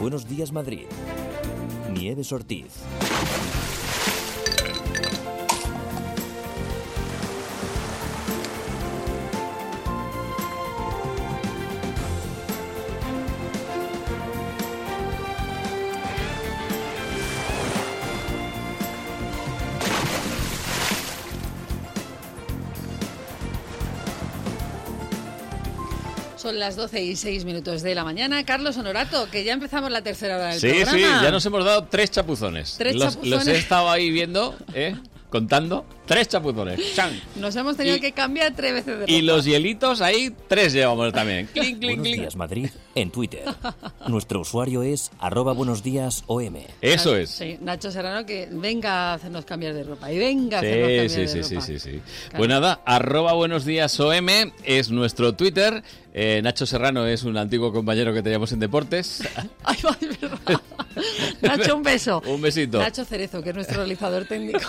Buenos Días Madrid. Nieves Ortiz. Son las 12:06 de la mañana. Carlos Honorato, que ya empezamos la tercera hora del programa. Sí, ya nos hemos dado 3 chapuzones. Los he estado ahí viendo, contando. 3 chapuzones. ¡Chan! Nos hemos tenido que cambiar 3 veces de ropa. Y los hielitos ahí, 3 llevamos también. Clink, clink, Buenos Días Madrid en Twitter. Nuestro usuario es @buenosdíasom. Eso es. Sí, Nacho Serrano, que venga a hacernos cambiar de ropa. Y venga a hacernos cambiar de ropa. Sí. Claro. Pues nada, @buenosdíasom es nuestro Twitter. Nacho Serrano es un antiguo compañero que teníamos en deportes. Ay, es verdad. Nacho, un beso. Un besito. Nacho Cerezo, que es nuestro realizador técnico.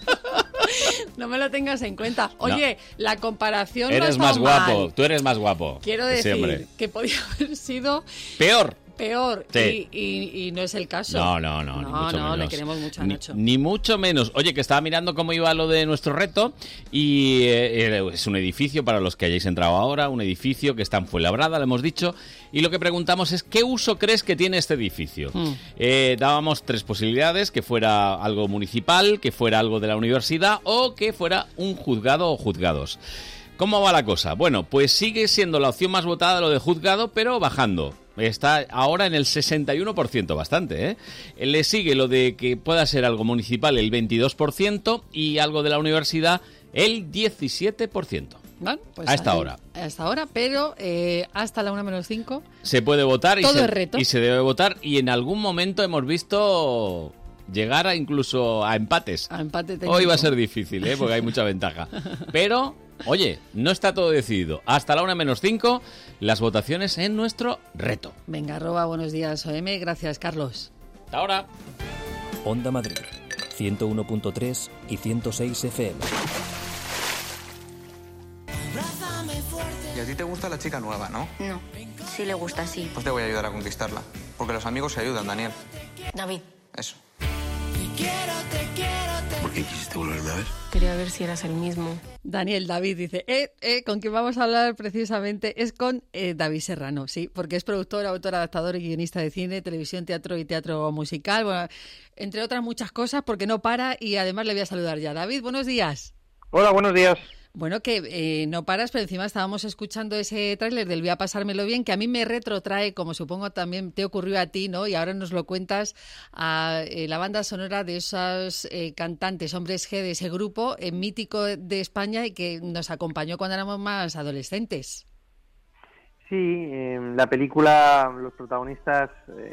No me lo tengas en cuenta. Oye, la comparación eres no ha más estado guapo, mal. tú eres más guapo. Quiero decir que podía haber sido peor. Sí. Y no es el caso. No, ni mucho menos. Le queremos mucho a Nacho. Ni mucho menos. Oye, que estaba mirando cómo iba lo de nuestro reto y es un edificio, para los que hayáis entrado ahora, un edificio que está en Fuenlabrada, lo hemos dicho, y lo que preguntamos es ¿qué uso crees que tiene este edificio? Dábamos 3 posibilidades, que fuera algo municipal, que fuera algo de la universidad o que fuera un juzgado o juzgados. ¿Cómo va la cosa? Bueno, pues sigue siendo la opción más votada lo de juzgado, pero bajando. Está ahora en el 61%, bastante, ¿eh? Le sigue lo de que pueda ser algo municipal, el 22%, y algo de la universidad, el 17%. Bueno, pues a esta hora. A esta hora, pero hasta la 1:05... Se puede votar y se debe votar, y en algún momento hemos visto llegar incluso a empates. A empate técnico. Hoy va a ser difícil, porque hay mucha ventaja. Pero, oye, no está todo decidido. Hasta la 1:05, las votaciones en nuestro reto. Venga, @buenosdíasom. Gracias, Carlos. Hasta ahora. Onda Madrid, 101.3 y 106 FM. Y a ti te gusta la chica nueva, ¿no? No, sí le gusta, sí. Pues te voy a ayudar a conquistarla. Porque los amigos se ayudan, Daniel. David. Eso. ¿Por qué quisiste volverme a ver? Quería ver si eras el mismo. David dice, con quien vamos a hablar precisamente es con David Serrano, sí, porque es productor, autor, adaptador y guionista de cine, televisión, teatro y teatro musical, bueno, entre otras muchas cosas, porque no para, y además le voy a saludar ya. David, buenos días. Hola, buenos días. Bueno, que no paras, pero encima estábamos escuchando ese tráiler del Voy a pasármelo bien, que a mí me retrotrae, como supongo también te ocurrió a ti, ¿no? Y ahora nos lo cuentas, a la banda sonora de esos cantantes, Hombres G, de ese grupo mítico de España y que nos acompañó cuando éramos más adolescentes. Sí, en la película los protagonistas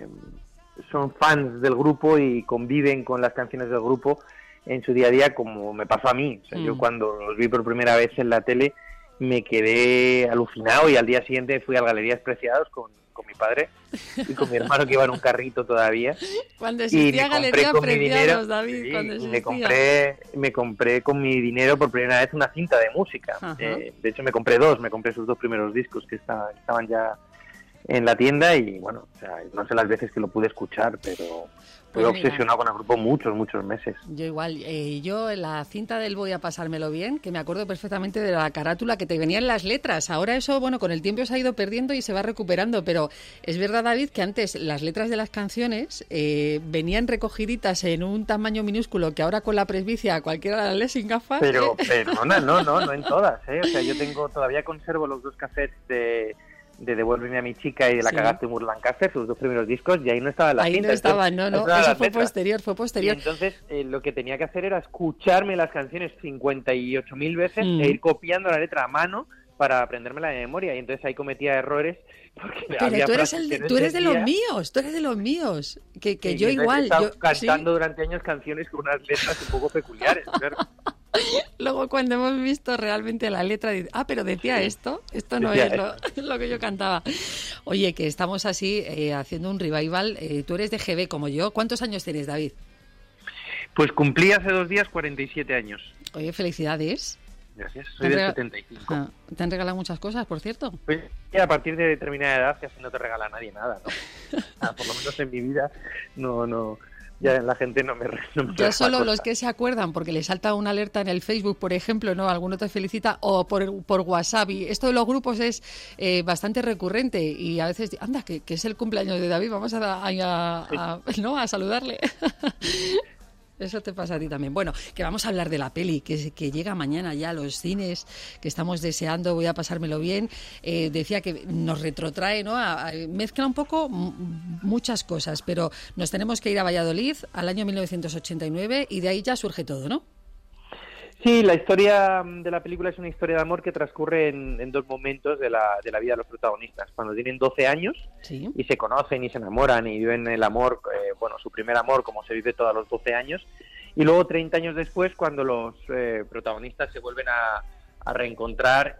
son fans del grupo y conviven con las canciones del grupo en su día a día, como me pasó a mí. O sea, yo cuando los vi por primera vez en la tele me quedé alucinado y al día siguiente fui al Galerías Preciados con mi padre y con mi hermano, que iba en un carrito todavía. Cuando existía Galerías Preciados, David, sí, cuando existía. Me compré con mi dinero por primera vez una cinta de música. De hecho me compré 2, me compré sus 2 primeros discos que estaban ya en la tienda y bueno, o sea, no sé las veces que lo pude escuchar, pero estuve obsesionado con el grupo muchos meses. Yo igual, yo en la cinta del Voy a pasármelo bien, que me acuerdo perfectamente de la carátula que te venían las letras. Ahora eso, bueno, con el tiempo se ha ido perdiendo y se va recuperando, pero es verdad, David, que antes las letras de las canciones venían recogiditas en un tamaño minúsculo que ahora con la presbicia cualquiera la lee sin gafas. Pero no en todas, O sea, yo todavía conservo los 2 cassettes de Devuélveme a mi chica y de La cagaste Mur Lancaster, sus 2 primeros discos, y ahí no estaban las cintas. Ahí no estaban, eso fue posterior. Y entonces lo que tenía que hacer era escucharme las canciones 58.000 veces e ir copiando la letra a mano para aprendérmela de memoria, y entonces ahí cometía errores. Pero tú eres de los míos, que yo igual. He estado cantando durante años canciones con unas letras un poco peculiares, claro. Luego cuando hemos visto realmente la letra, pero decía esto no es lo que yo cantaba. Oye, que estamos así haciendo un revival. Tú eres de GB como yo. ¿Cuántos años tienes, David? Pues cumplí hace 2 días 47 años. Oye, felicidades. Gracias. Soy del 75. ¿Te han regalado muchas cosas, por cierto? Pues a partir de determinada edad casi no te regala nadie nada, ¿no? Por lo menos en mi vida no ya la gente no me ya solo los que se acuerdan, porque le salta una alerta en el Facebook, por ejemplo, ¿no? Alguno te felicita, o por WhatsApp. Y esto de los grupos es bastante recurrente y a veces, anda, que es el cumpleaños de David, vamos a saludarle. Eso te pasa a ti también. Bueno, que vamos a hablar de la peli, que llega mañana ya a los cines, que estamos deseando, voy a pasármelo bien. Decía que nos retrotrae, ¿no? Mezcla un poco muchas cosas, pero nos tenemos que ir a Valladolid al año 1989 y de ahí ya surge todo, ¿no? Sí, la historia de la película es una historia de amor que transcurre en dos momentos de la vida de los protagonistas. Cuando tienen 12 años sí. Y se conocen y se enamoran y viven el amor, su primer amor como se vive todos los 12 años. Y luego 30 años después cuando los protagonistas se vuelven a reencontrar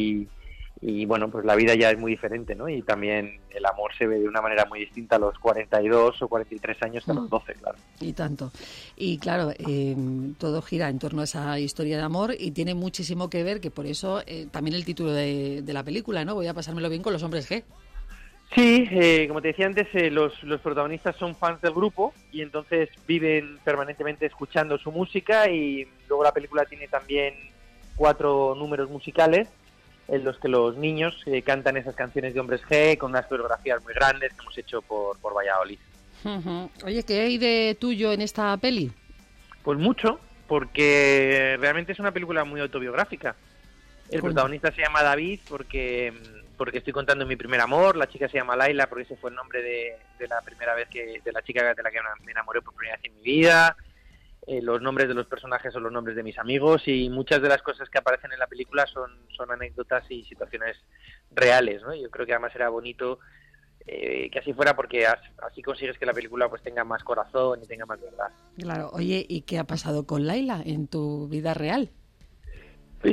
y bueno, pues la vida ya es muy diferente, ¿no? Y también el amor se ve de una manera muy distinta a los 42 o 43 años que a los 12, claro. Y tanto. Y claro, todo gira en torno a esa historia de amor y tiene muchísimo que ver, que por eso también el título de la película, ¿no? Voy a pasármelo bien con los hombres G. Sí, como te decía antes, los protagonistas son fans del grupo y entonces viven permanentemente escuchando su música y luego la película tiene también 4 números musicales en los que los niños cantan esas canciones de hombres G con unas coreografías muy grandes que hemos hecho por Valladolid. Uh-huh. Oye, ¿qué hay de tuyo en esta peli? Pues mucho, porque realmente es una película muy autobiográfica. El protagonista se llama David porque estoy contando mi primer amor, la chica se llama Laila porque ese fue el nombre de la primera vez de la chica de la que me enamoré por primera vez en mi vida. Los nombres de los personajes son los nombres de mis amigos y muchas de las cosas que aparecen en la película son anécdotas y situaciones reales, ¿no? Yo creo que además era bonito que así fuera porque así consigues que la película pues tenga más corazón y tenga más verdad. Claro. Oye, ¿y qué ha pasado con Laila en tu vida real? Pues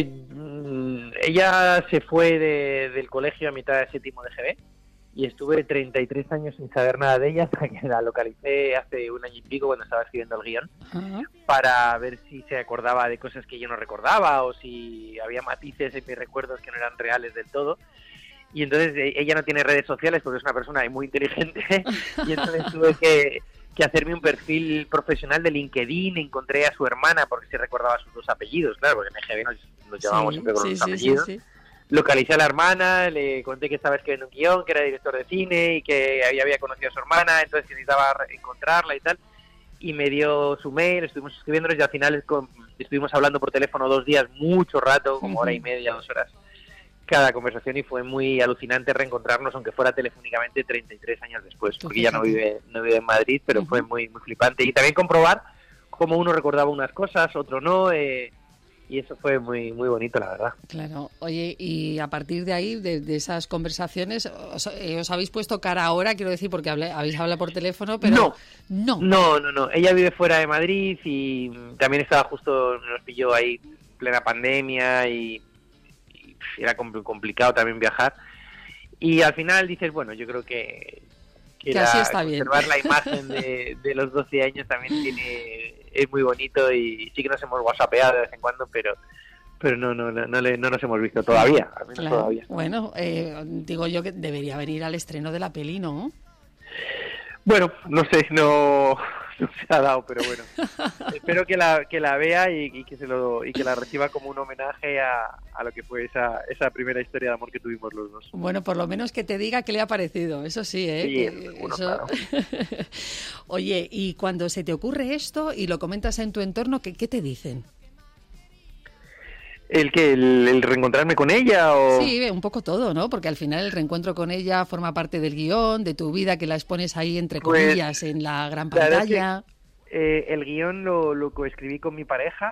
ella se fue del colegio a mitad de séptimo de GB y estuve 33 años sin saber nada de ella hasta que la localicé hace un año y pico cuando estaba escribiendo el guión para ver si se acordaba de cosas que yo no recordaba o si había matices en mis recuerdos que no eran reales del todo. Y entonces ella no tiene redes sociales porque es una persona muy inteligente y entonces tuve que hacerme un perfil profesional de LinkedIn, encontré a su hermana porque se recordaba sus 2 apellidos, claro, porque en EGB nos llamábamos siempre con los apellidos. Sí. Localicé a la hermana, le conté que estaba escribiendo un guión, que era director de cine y que había conocido a su hermana, entonces necesitaba encontrarla y tal, y me dio su mail, estuvimos escribiéndonos y al final estuvimos hablando por teléfono 2 días, mucho rato, como hora y media, 2 horas cada conversación y fue muy alucinante reencontrarnos, aunque fuera telefónicamente 33 años después, porque ya no vive en Madrid, pero fue muy, muy flipante. Y también comprobar cómo uno recordaba unas cosas, otro no, y eso fue muy, muy bonito, la verdad. Claro. Oye, y a partir de ahí, de esas conversaciones, ¿os habéis puesto cara ahora? Quiero decir, porque habéis hablado por teléfono, pero... No. Ella vive fuera de Madrid y también estaba justo, nos pilló ahí plena pandemia y era complicado también viajar y al final dices, bueno, yo creo que así está bien. Conservar la imagen de los 12 años también es muy bonito y sí que nos hemos whatsappeado de vez en cuando, pero no nos hemos visto todavía, al menos claro. Todavía. Bueno, digo yo que debería venir al estreno de la peli, ¿no? Bueno, no sé, no se ha dado, pero bueno, espero que la vea y que la reciba como un homenaje a lo que fue esa primera historia de amor que tuvimos los dos. Bueno, por lo menos que te diga qué le ha parecido, eso sí, ¿eh? Sí, claro. Oye, y cuando se te ocurre esto y lo comentas en tu entorno, ¿qué te dicen? ¿El reencontrarme con ella? O... Sí, un poco todo, ¿no? Porque al final el reencuentro con ella forma parte del guión, de tu vida, que la expones ahí, entre comillas, en la gran pantalla. El guión lo coescribí con mi pareja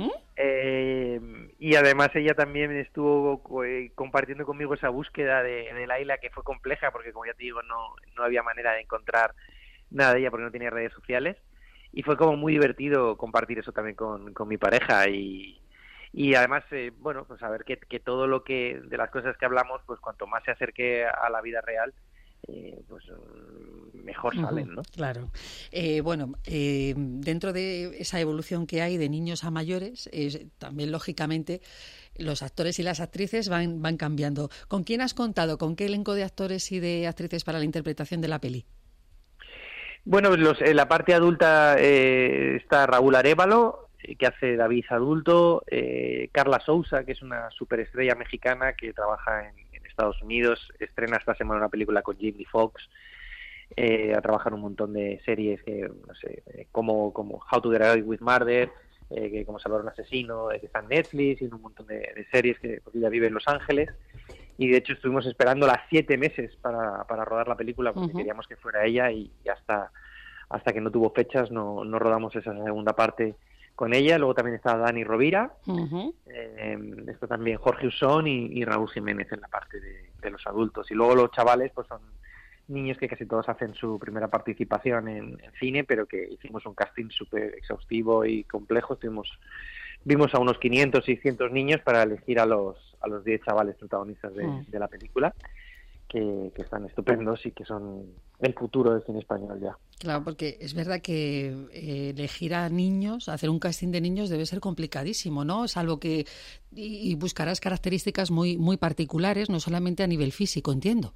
y además ella también estuvo compartiendo conmigo esa búsqueda de Laila, que fue compleja porque, como ya te digo, no había manera de encontrar nada de ella porque no tenía redes sociales y fue como muy divertido compartir eso también con mi pareja y además, bueno, pues saber que todo lo que de las cosas que hablamos, pues cuanto más se acerque a la vida real, pues mejor salen, ¿no? Claro. Dentro de esa evolución que hay de niños a mayores, también lógicamente los actores y las actrices van cambiando. ¿Con quién has contado? ¿Con qué elenco de actores y de actrices para la interpretación de la peli? Bueno, en la parte adulta está Raúl Arévalo, que hace David adulto, Carla Sousa, que es una superestrella mexicana que trabaja en Estados Unidos, estrena esta semana una película con Jamie Foxx, ha trabajado en un montón de series, como How to Get Away with Murder, como Salvar a un asesino, que está en Netflix, y en un montón de series, porque ella vive en Los Ángeles, y de hecho estuvimos esperando las 7 meses para rodar la película, porque queríamos que fuera ella, y hasta que no tuvo fechas no rodamos esa segunda parte con ella. Luego también está Dani Rovira, está también Jorge Usón y Raúl Jiménez en la parte de los adultos, y luego los chavales pues son niños que casi todos hacen su primera participación en cine, pero que hicimos un casting súper exhaustivo y complejo. Vimos a unos 500, 600 niños para elegir a los 10 chavales protagonistas de la película, que están estupendos y que son el futuro del cine español ya. Claro, porque es verdad que elegir a niños, hacer un casting de niños debe ser complicadísimo, ¿no? Salvo que y buscarás características muy, muy particulares, no solamente a nivel físico, entiendo.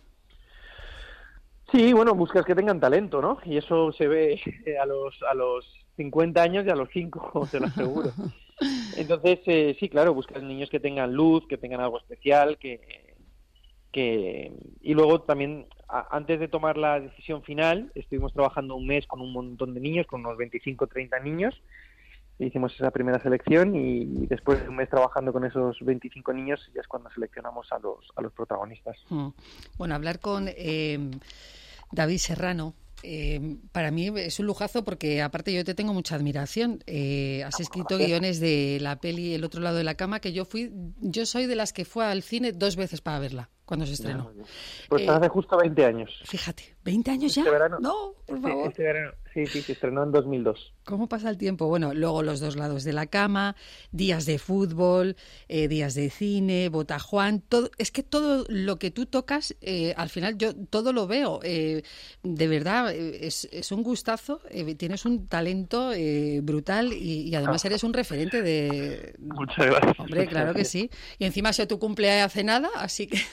Sí, bueno, buscas que tengan talento, ¿no? Y eso se ve a los 50 años y a los 5, te lo aseguro. Entonces, sí, claro, buscas niños que tengan luz, que tengan algo especial, y luego también, antes de tomar la decisión final, estuvimos trabajando un mes con un montón de niños, con unos 25 o 30 niños. Hicimos esa primera selección y después de un mes trabajando con esos 25 niños ya es cuando seleccionamos a los protagonistas. Bueno, hablar con David Serrano, para mí es un lujazo porque aparte yo te tengo mucha admiración. Has escrito guiones de la peli El otro lado de la cama, que yo soy de las que fue al cine 2 veces para verla cuando se estrenó. Pues hace justo 20 años. Fíjate, ¿20 años ya? Verano, no, por favor. Este verano, sí, se estrenó en 2002. ¿Cómo pasa el tiempo? Bueno, luego Los dos lados de la cama, días de fútbol, días de cine, Botajuan, todo, es que todo lo que tú tocas, al final yo todo lo veo. De verdad, es un gustazo, tienes un talento brutal y además eres un referente de... Muchas gracias. Hombre, claro que sí. Y encima ha sido tu cumpleaños hace nada, así que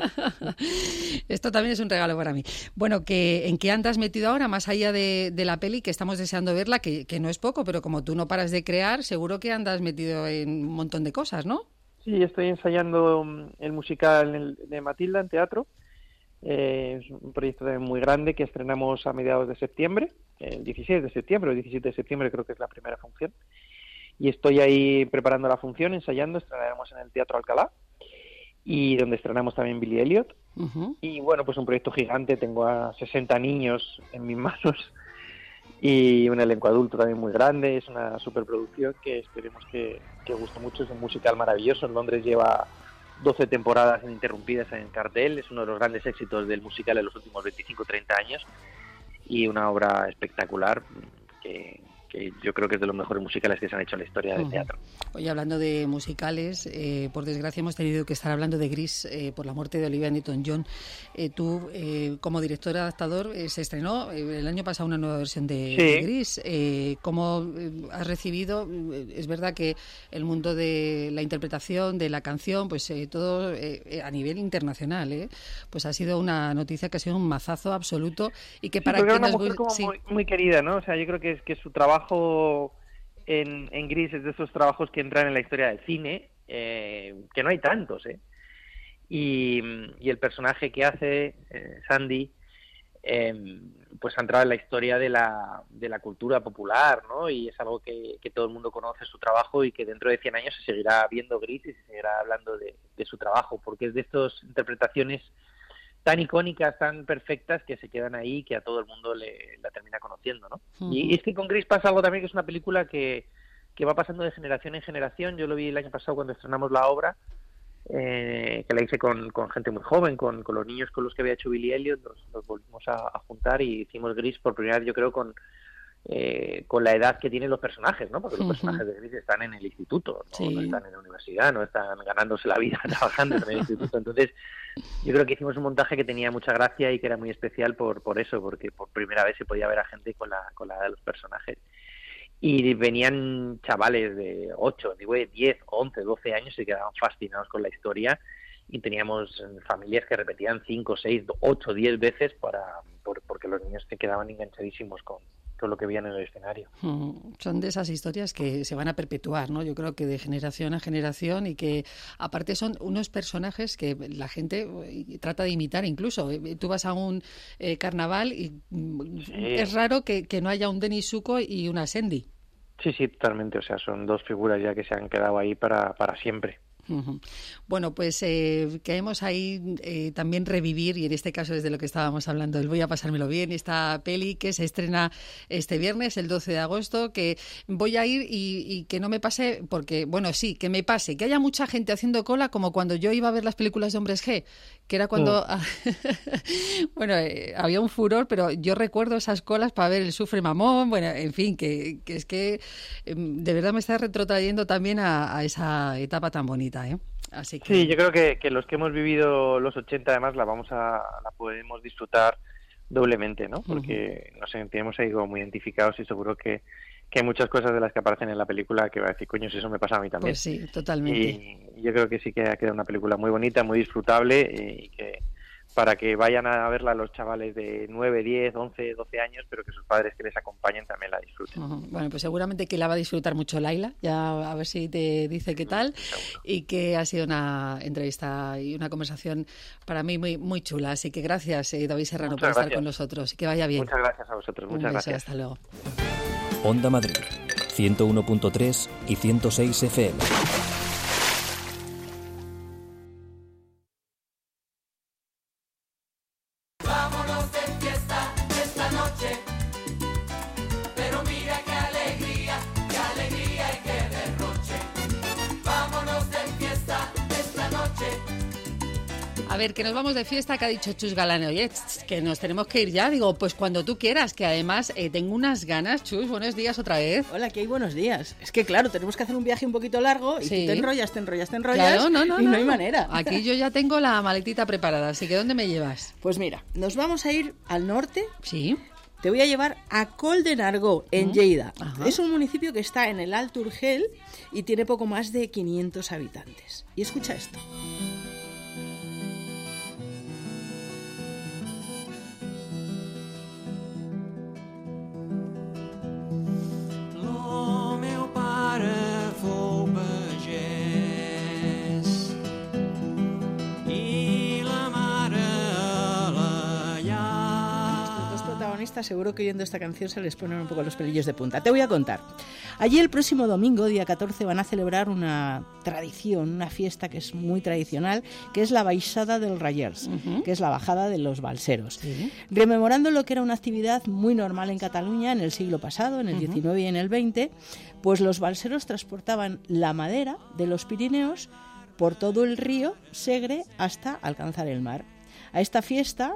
esto también es un regalo para mí. Bueno, ¿en qué andas metido ahora, más allá de la peli, que estamos deseando verla, que no es poco, pero como tú no paras de crear, seguro que andas metido en un montón de cosas, ¿no? Sí, estoy ensayando el musical de Matilda en teatro. Es un proyecto muy grande que estrenamos a mediados de septiembre, el 16 de septiembre o el 17 de septiembre creo que es la primera función. Y estoy ahí preparando la función, ensayando, estrenaremos en el Teatro Alcalá, y donde estrenamos también Billy Elliot. Y bueno, pues un proyecto gigante, tengo a 60 niños en mis manos y un elenco adulto también muy grande. Es una superproducción que esperemos que guste mucho. Es un musical maravilloso. En Londres lleva 12 temporadas ininterrumpidas en cartel, es uno de los grandes éxitos del musical en los últimos 25-30 años y una obra espectacular que yo creo que es de los mejores musicales que se han hecho en la historia del teatro. Hoy, hablando de musicales, por desgracia hemos tenido que estar hablando de Gris por la muerte de Olivia Newton-John. Tú, como director adaptador, se estrenó el año pasado una nueva versión de Gris. ¿Cómo has recibido? Es verdad que el mundo de la interpretación, de la canción, pues todo a nivel internacional, pues ha sido una noticia que ha sido un mazazo absoluto y que para quien es una mujer muy querida, ¿no? O sea, yo creo que su trabajo en Gris es de esos trabajos que entran en la historia del cine, que no hay tantos, y el personaje que hace Sandy pues ha entrado en la historia de la cultura popular, ¿no? Y es algo que todo el mundo conoce su trabajo y que dentro de 100 años se seguirá viendo Gris y se seguirá hablando de su trabajo, porque es de estas interpretaciones tan icónicas, tan perfectas, que se quedan ahí y que a todo el mundo la termina conociendo, ¿no? Y es que con Gris pasa algo también, que es una película que va pasando de generación en generación. Yo lo vi el año pasado cuando estrenamos la obra, que la hice con gente muy joven, con los niños con los que había hecho Billy Elliot, los volvimos a juntar y hicimos Gris por primera vez, yo creo, con con la edad que tienen los personajes, ¿no? Porque los personajes de Gris están en el instituto, no están en la universidad, no están ganándose la vida trabajando en el instituto. Entonces, yo creo que hicimos un montaje que tenía mucha gracia y que era muy especial por eso, porque por primera vez se podía ver a gente con la edad de los personajes. Y venían chavales de 8, 10, 11, 12 años y se quedaban fascinados con la historia, y teníamos familias que repetían 5, 6, 8, 10 veces porque los niños se quedaban enganchadísimos con todo lo que veían en el escenario. Son de esas historias que se van a perpetuar, ¿no? Yo creo que de generación a generación, y que aparte son unos personajes que la gente trata de imitar incluso. Tú vas a un carnaval y es raro que no haya un Denis Zuko y una Sandy. Sí, totalmente. O sea, son dos figuras ya que se han quedado ahí para siempre. Bueno, pues queremos ahí también revivir, y en este caso desde lo que estábamos hablando, el Voy a pasármelo bien, esta peli que se estrena este viernes, el 12 de agosto, que voy a ir y que no me pase, porque, bueno, sí, que me pase, que haya mucha gente haciendo cola, como cuando yo iba a ver las películas de Hombres G, que era cuando bueno, había un furor, pero yo recuerdo esas colas para ver El Sufre Mamón, bueno, en fin, que es que de verdad me está retrotrayendo también a esa etapa tan bonita. Así que... Sí, yo creo que los que hemos vivido los 80 además la podemos disfrutar doblemente, ¿no? Porque nos sentimos ahí como muy identificados, y seguro que hay muchas cosas de las que aparecen en la película que va a decir, coño, si eso me pasa a mí también. Pues sí, totalmente. Y yo creo que sí que ha quedado una película muy bonita, muy disfrutable, y que para que vayan a verla los chavales de 9, 10, 11, 12 años, pero que sus padres que les acompañen también la disfruten. Bueno, pues seguramente que la va a disfrutar mucho Laila, ya a ver si te dice qué tal, y que ha sido una entrevista y una conversación para mí muy, muy chula. Así que gracias, David Serrano, por estar con nosotros, y que vaya bien. Muchas gracias a vosotros, muchas gracias. Hasta luego. Onda Madrid, 101.3 y 106 FM. A ver, que nos vamos de fiesta, que ha dicho Chus Galán. Oye, que nos tenemos que ir ya. Digo, pues cuando tú quieras, que además tengo unas ganas. Chus, buenos días otra vez. Hola, que hay buenos días. Es que claro, tenemos que hacer un viaje un poquito largo, y tú te enrollas, claro, y no hay manera. Aquí yo ya tengo la maletita preparada, así que ¿dónde me llevas? Pues mira, nos vamos a ir al norte. Sí. Te voy a llevar a Col de Nargó, en Lleida. Es un municipio que está en el Alt Urgell y tiene poco más de 500 habitantes. Y escucha esto. Seguro que oyendo esta canción se les ponen un poco los pelillos de punta. Te voy a contar. Allí el próximo domingo, día 14, van a celebrar una tradición, una fiesta que es muy tradicional, que es la Baixada del Rallers, que es la bajada de los balseros. Rememorando lo que era una actividad muy normal en Cataluña en el siglo pasado, en el 19 y en el 20, pues los balseros transportaban la madera de los Pirineos por todo el río Segre hasta alcanzar el mar. A esta fiesta,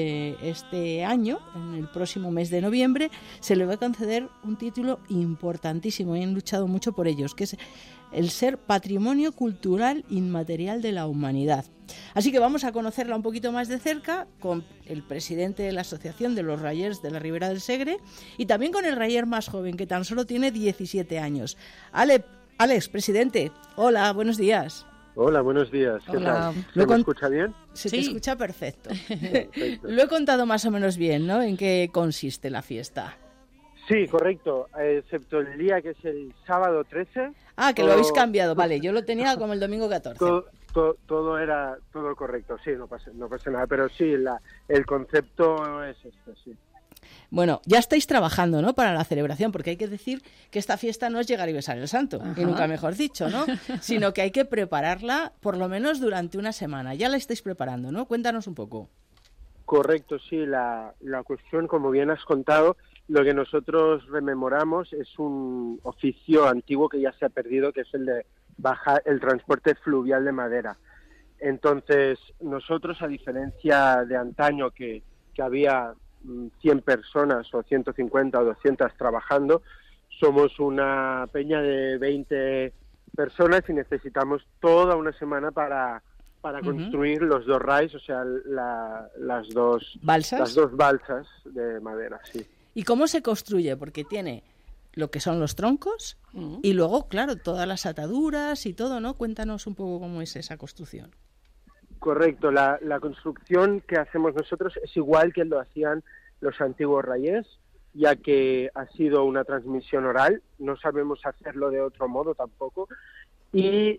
este año, en el próximo mes de noviembre, se le va a conceder un título importantísimo, y han luchado mucho por ellos, que es el ser Patrimonio Cultural Inmaterial de la Humanidad. Así que vamos a conocerla un poquito más de cerca con el presidente de la Asociación de los Rallers de la Ribera del Segre, y también con el raller más joven, que tan solo tiene 17 años. Alex, presidente, hola, buenos días. Hola, buenos días. ¿Qué tal? ¿Se me escucha bien? Se te escucha perfecto. Lo he contado más o menos bien, ¿no? ¿En qué consiste la fiesta? Sí, correcto, excepto el día que es el sábado 13. Ah, que lo habéis cambiado, vale, yo lo tenía como el domingo 14. Todo era correcto, sí, no pasa nada, pero sí, el concepto es este, sí. Bueno, ya estáis trabajando, ¿no?, para la celebración, porque hay que decir que esta fiesta no es llegar y besar el santo, y nunca mejor dicho, ¿no? Sino que hay que prepararla por lo menos durante una semana. Ya la estáis preparando, ¿no? Cuéntanos un poco. Correcto, sí, la cuestión, como bien has contado, lo que nosotros rememoramos es un oficio antiguo que ya se ha perdido, que es el de bajar el transporte fluvial de madera. Entonces, nosotros, a diferencia de antaño, que había 100 personas o 150 o 200 trabajando. Somos una peña de 20 personas y necesitamos toda una semana para construir los 2 RAIs, o sea, las dos ¿balsas? Las 2 balsas de madera, sí. ¿Y cómo se construye? Porque tiene lo que son los troncos y luego, claro, todas las ataduras y todo, ¿no? Cuéntanos un poco cómo es esa construcción. Correcto, la construcción que hacemos nosotros es igual que lo hacían los antiguos rayés, ya que ha sido una transmisión oral, no sabemos hacerlo de otro modo tampoco, y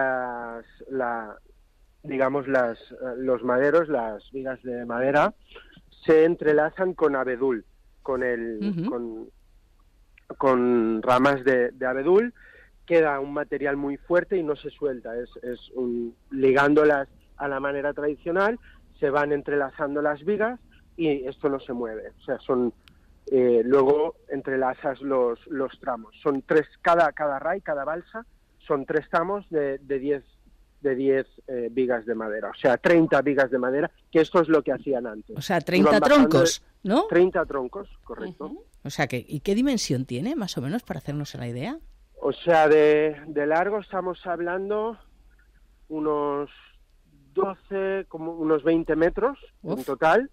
los maderos, las vigas de madera, se entrelazan con abedul, con ramas de abedul. Queda un material muy fuerte y no se suelta, ligándolas a la manera tradicional, se van entrelazando las vigas y esto no se mueve, o sea, luego entrelazas los tramos, son 3, cada ray, cada balsa, son 3 tramos de 10 vigas de madera, o sea, 30 vigas de madera, que esto es lo que hacían antes. O sea, 30 troncos, ¿no? 30 troncos, correcto. O sea, ¿y qué dimensión tiene, más o menos, para hacernos la idea? O sea, de largo estamos hablando unos 12, como unos 20 metros en total,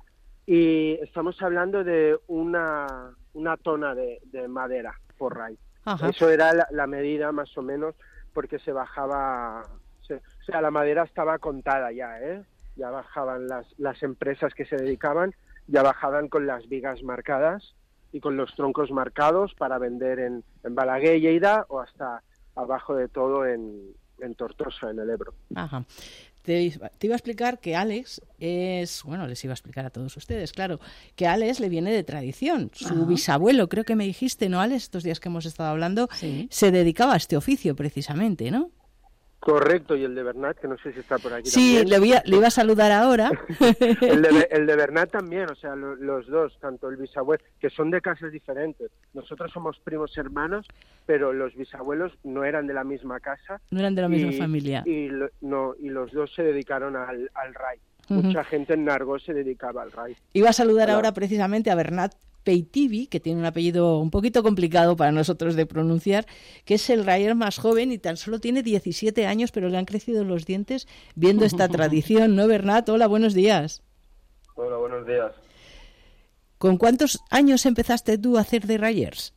y estamos hablando de una tona de madera por ray. Ajá. Eso era la medida más o menos, porque se bajaba, o sea, la madera estaba contada ya, ya bajaban las empresas que se dedicaban, ya bajaban con las vigas marcadas y con los troncos marcados para vender en Balaguer y Lleida, o hasta abajo de todo en Tortosa, en el Ebro. Ajá. Te iba a explicar que Alex les iba a explicar a todos ustedes, claro, que Alex le viene de tradición. Su bisabuelo, creo que me dijiste, ¿no, Alex? Estos días que hemos estado hablando, sí, se dedicaba a este oficio precisamente, ¿no? Correcto, y el de Bernat, que no sé si está por aquí sí, también. Le iba a saludar ahora. el de Bernat también, o sea, los dos, tanto el bisabuelo, que son de casas diferentes. Nosotros somos primos hermanos, pero los bisabuelos no eran de la misma casa. No eran de la misma familia. Y los dos se dedicaron al ray. Mucha gente en Nargó se dedicaba al ray. Iba a saludar ahora precisamente a Bernat Peitivi, que tiene un apellido un poquito complicado para nosotros de pronunciar, que es el rayer más joven y tan solo tiene 17 años, pero le han crecido los dientes viendo esta tradición, ¿no, Bernat? Hola, buenos días. Hola, buenos días. ¿Con cuántos años empezaste tú a hacer de rayers?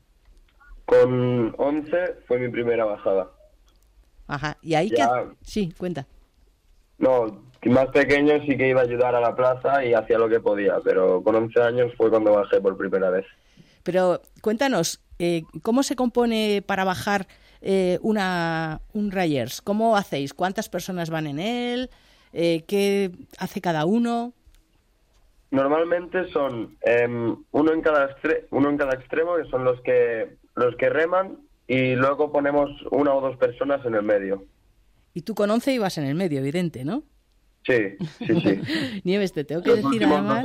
Con 11 fue mi primera bajada. Ajá, y ahí ya... Sí, cuenta. No, más pequeño sí que iba a ayudar a la plaza y hacía lo que podía, pero con 11 años fue cuando bajé por primera vez. Pero cuéntanos, ¿cómo se compone para bajar un rayers? ¿Cómo hacéis? ¿Cuántas personas van en él? ¿Qué hace cada uno? Normalmente son uno en cada extremo, que son los que reman, y luego ponemos 1 o 2 personas en el medio. Y tú con 11 ibas en el medio, evidente, ¿no? Sí. Nieves, te tengo que decir además...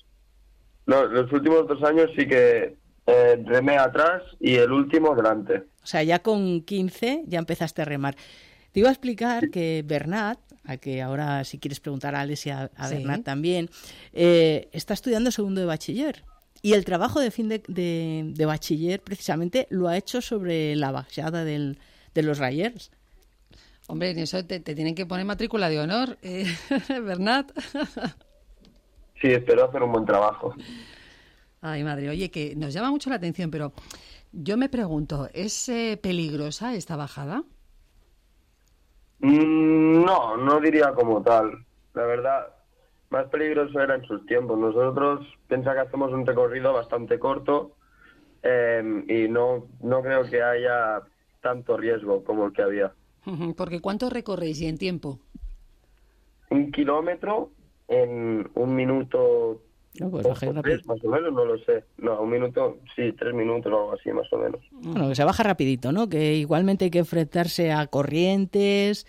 Los últimos 2 años sí que remé atrás y el último delante. O sea, ya con 15 ya empezaste a remar. Te iba a explicar que Bernat, a que ahora si quieres preguntar a Alex y a Bernat también, está estudiando segundo de bachiller. Y el trabajo de fin de bachiller precisamente lo ha hecho sobre la bajada de los rayers. Hombre, en eso te tienen que poner matrícula de honor, Bernat. Sí, espero hacer un buen trabajo. Ay, madre, oye, que nos llama mucho la atención, pero yo me pregunto, ¿es peligrosa esta bajada? No diría como tal. La verdad, más peligroso era en sus tiempos. Nosotros piensa que hacemos un recorrido bastante corto y no creo que haya tanto riesgo como el que había. Porque ¿cuánto recorréis y en tiempo? 1 kilómetro en 1 minuto, no, pues 3 más o menos, no lo sé. No, 1 minuto, sí, 3 minutos o algo así más o menos. Bueno, que se baja rapidito, ¿no? Que igualmente hay que enfrentarse a corrientes...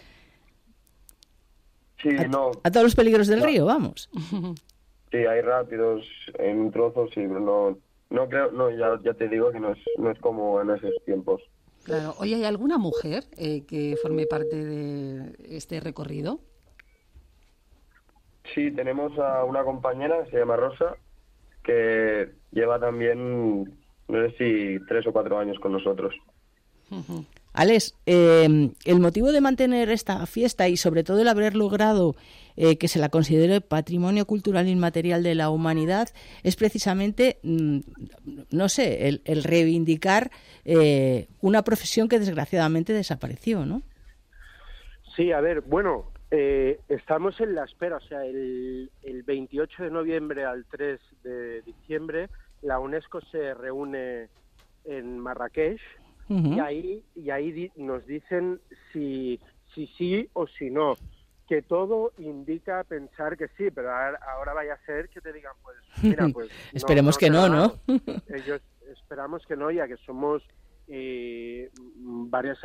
Sí, a todos los peligros del río, vamos. Sí, hay rápidos en trozos, sí, pero no creo, ya te digo que no es como en esos tiempos. Claro. Oye, ¿hay alguna mujer que forme parte de este recorrido? Sí, tenemos a una compañera que se llama Rosa que lleva también, no sé si 3 o 4 años con nosotros. Alex, el motivo de mantener esta fiesta y sobre todo el haber logrado que se la considere Patrimonio Cultural Inmaterial de la Humanidad es precisamente, no sé, el reivindicar una profesión que desgraciadamente desapareció, ¿no? Sí, a ver, bueno, estamos en la espera, o sea, el 28 de noviembre al 3 de diciembre la UNESCO se reúne en Marrakech. Y ahí nos dicen si sí o si no, que todo indica pensar que sí, pero ahora vaya a ser que te digan, pues mira, pues esperemos que no. Ellos esperamos que no, ya que somos varias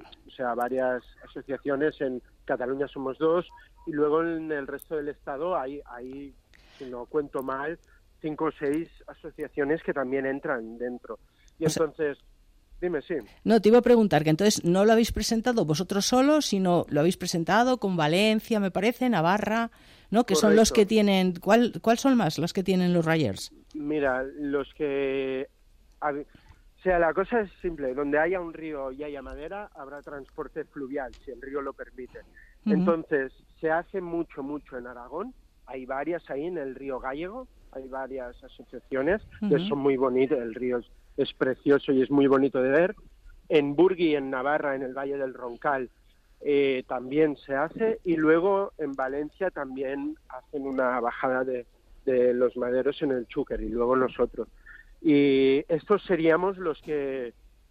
asociaciones. En Cataluña somos 2 y luego en el resto del estado hay, si no cuento mal, 5 o 6 asociaciones que también entran dentro. Y entonces... Dime, sí. No, te iba a preguntar que entonces no lo habéis presentado vosotros solos, sino lo habéis presentado con Valencia, me parece, Navarra, ¿no? Que Correcto. son los que tienen... ¿Cuál son más los que tienen los Rayers? Mira, los que... O sea, la cosa es simple. Donde haya un río y haya madera, habrá transporte fluvial, si el río lo permite. Entonces, se hace mucho en Aragón. Hay varias ahí en el río Gállego. Hay varias asociaciones que son muy bonitas. El río es precioso y es muy bonito de ver. En Burgui, en Navarra, en el Valle del Roncal, también se hace. Y luego en Valencia también hacen una bajada de los maderos en el Xúquer y luego nosotros. Y estos seríamos los que